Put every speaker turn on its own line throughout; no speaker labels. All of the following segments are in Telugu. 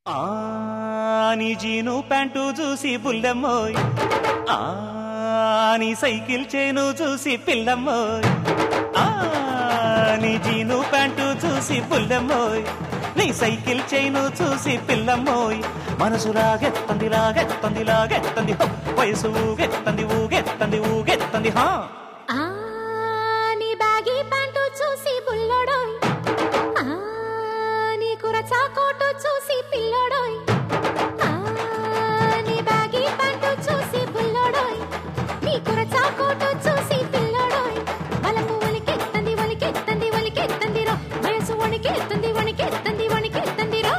నీ జీను ప్యాంటు చూసి బుల్లమ్మోయ్, నీ సైకిల్ చేను చూసి పిల్లమ్మోయ్, నీ జీను ప్యాంటు చూసి బుల్లమ్మోయ్, నీ సైకిల్ చేను చూసి పిల్లమ్మోయ్. మనసు లాగెత్తంది లాగెత్తంది లాగెత్తంది, వయసు ఊగెత్తంది ఊగెత్తంది ఊగెత్తంది.
నీ బ్యాగీ ప్యాంటు చూసి బుల్లడోయ్, నీ కురచా కోటు చూసి పిల్లడోయ్, నీ బ్యాగీ ప్యాంటు చూసి బుల్లడోయ్, నీ కురచా కోటు చూసి పిల్లడోయ్. వలకు ఒలికెత్తంది ఒలికెత్తంది ఒలికెత్తంది రో, వయసు వణికెత్తంది వణికెత్తంది వణికెత్తంది రో.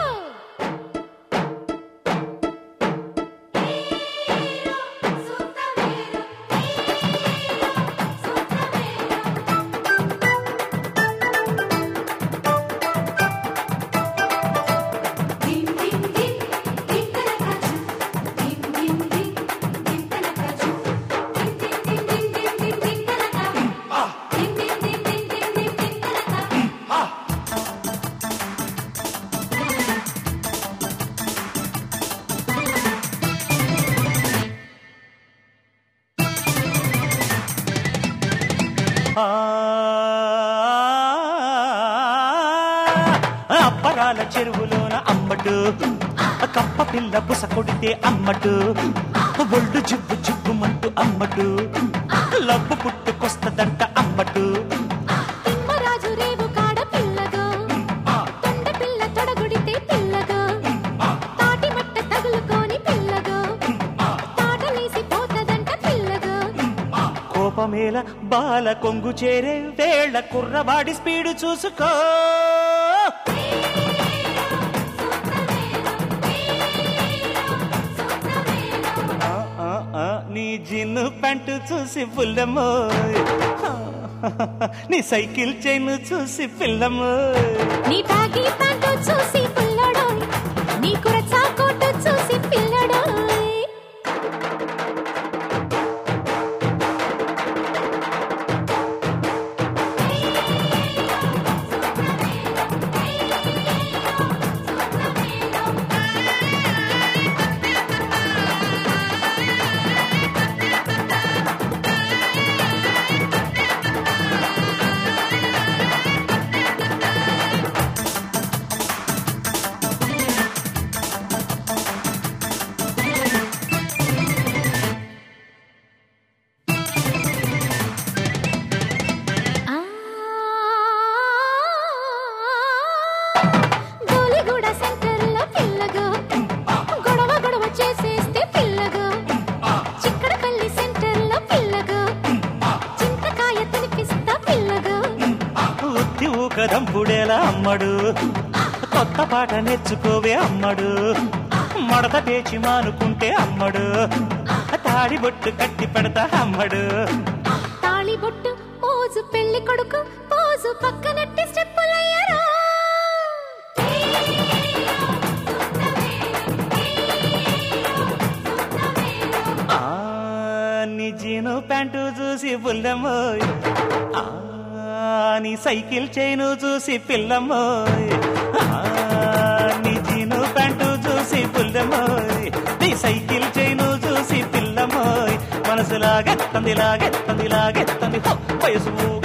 అప్పరాల చెరువులోన అమ్మడు, కప్ప పిల్ల బుస కొడితే అమ్మడు, ఒళ్ళు జుబ్బు జుబ్బుమంటూ అమ్మడు, లబ్బు పుట్టుకొస్తదంట అమ్మడు.
తిమ్మరాజు రేవు కాడ పిల్లగో, తొండ పిల్ల తొడగుడితే పిల్లగో, తాటి మట్ట తగులుకొని పిల్లగో, తాటలేసి పోతదంట పిల్లగో.
కోపమేల బాల కొంగు చేరే వేళ కుర్రవాడి స్పీడు చూసుకో. నీ జిన్ను ప్యాంటు చూసి పుల్లమ్మోయ్, నీ సైకిల్ చైను చూసి పిల్లమ్మోయ్,
నీ బ్యాగీ ప్యాంటు చూసి పిల్లడోయ్, నీ కురచా కోటు చూసి పిల్లడోయ్. గోలిగూడ సెంటర్లో పిల్లగో, గొడవ గొడవ చేసేస్తే పిల్లగో, చిక్కడపల్లి సెంటర్లో పిల్లగో, చింతకాయ తినిపిస్తా పిల్లగో.
ఉత్తి ఊకదంపుడేలా అమ్మడు, కొత్త పాట నేర్చుకోవే అమ్మడు, మడత పేచి మానుకుంటే అమ్మడు, తాడి బొట్టు కట్టి పెడతా అమ్మడు.
తాళి బొట్టు పోజు పెళ్లి కొడుకు పోజు పక్కనట్టి స్టెప్పులయ్యారా.
నీ జీను ప్యాంటు చూసి పుల్లమ్మోయ్, నీ సైకిల్ చైను చూసి పిల్లమ్మోయ్, నీ జీను ప్యాంటు చూసి పుల్లమ్మోయ్, నీ సైకిల్ చైను చూసి పిల్లమ్మోయ్. మనసు లాగెత్తంది లాగెత్తంది లాగెత్తంది, వయసు